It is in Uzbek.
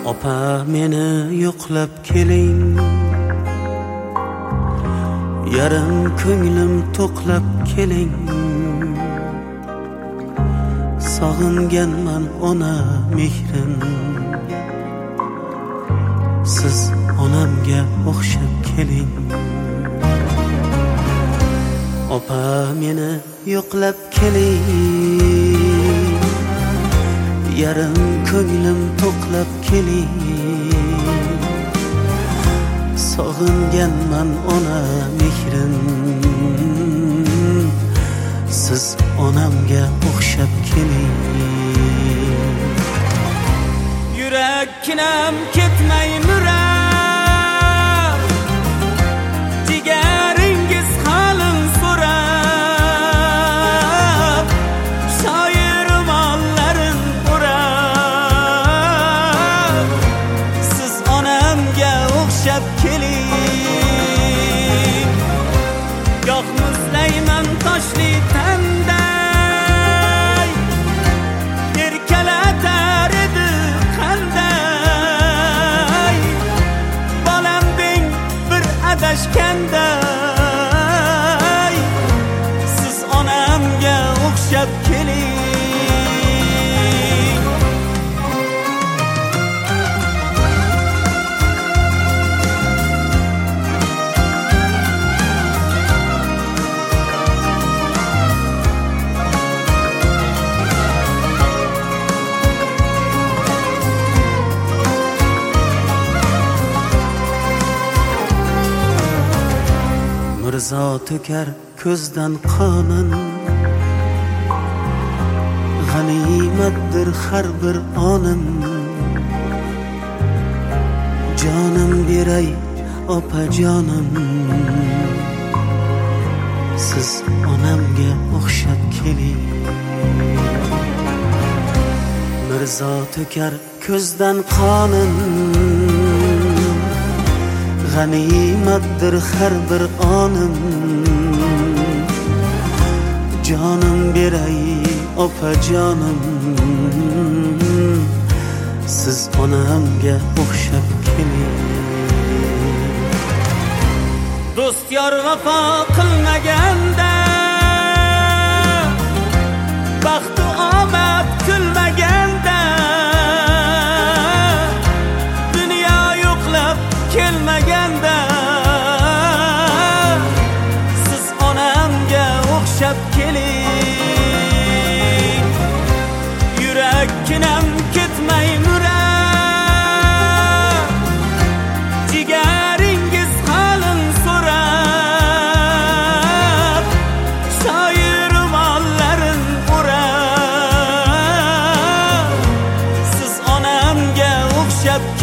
Opa meni yo'qlab keling, yarim ko'nglim to'qlab keling. Sog'inganman ona mehrin, siz onamga o'xshab keling. Opa meni yo'qlab keling, yarim ko'nglim to'qlab keling. Sog'inganman ona mehrin, siz onamga o'xshab keling. Yurakkinam ketmay murar, jigaringiz halin so'rab, shoir romanlarin o'rab, siz onamga o'xshab keling. Goh muzlayman toshli tanday, erkalatar edi qanday, bolam deng bir adashganday, siz onamga o'xshab keling. Mirzo to'kar ko'zdan qonin, g'animatdir har bir onim. Jonim beray opa jonim, siz onamga o'xshab keling. Mirzo to'kar ko'zdan qonin, g'animatdir har bir onim. Jonim beray opa jonim, siz onamga o'xshab keling. Do'st yor vafo qilmaganda, baxtu omad kulmaganda, dunyo yo'qlab kelmaganda, siz onamga o'xshab keling. Yurakkinam ketmay murar, jigaringiz halin so'rab, shoir romanlarin o'rab, siz onamga o'xshab